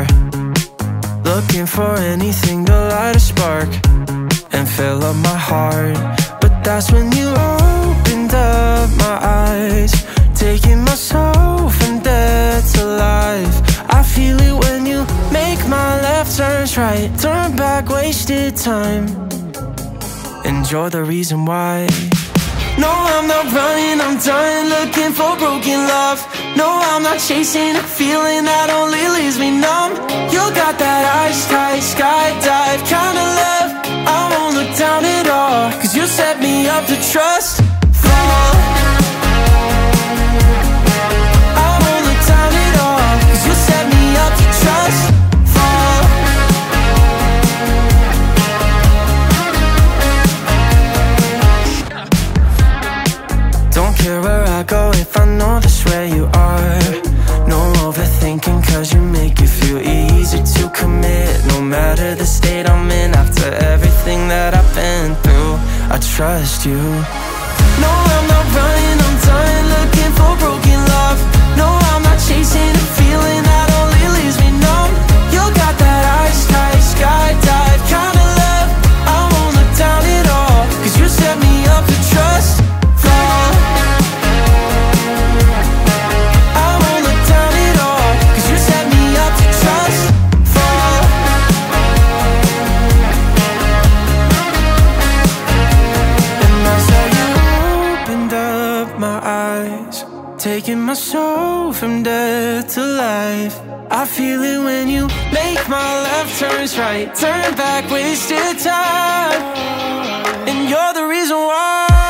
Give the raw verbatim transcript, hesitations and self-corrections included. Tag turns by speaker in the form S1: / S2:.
S1: are, looking for anything to light a spark and fill up my heart. But that's when you opened up my eyes, taking my soul from dead to life. I feel it when you make my left turns right, turn back, wasted time, and you're the reason why. No, I'm not running, I'm done looking for broken love. No, I'm not chasing a feeling that only leaves me numb. You got that ice tight skydive kind of love. I won't look down at all, cause you set me up to trust fall. I won't look down at all, cause you set me up to trust fall. Don't care where I go if I know that's where you are. No overthinking, cause you make it feel easy to commit. No matter the state I'm in, after everything that I've been through, I trust you. No, I'm not running, I'm done looking for broken love. No, I'm not chasing a feeling that only leaves me numb. You got that ice tight skydive kind of love. I won't look down at all, cause you set me up to trust fall. I won't look down at all, cause you set me up to trust fall. And that's how you opened up my eyes, taking my soul from death to life. I feel it when you make my left turns right, turn back, wasted time, and you're the reason why.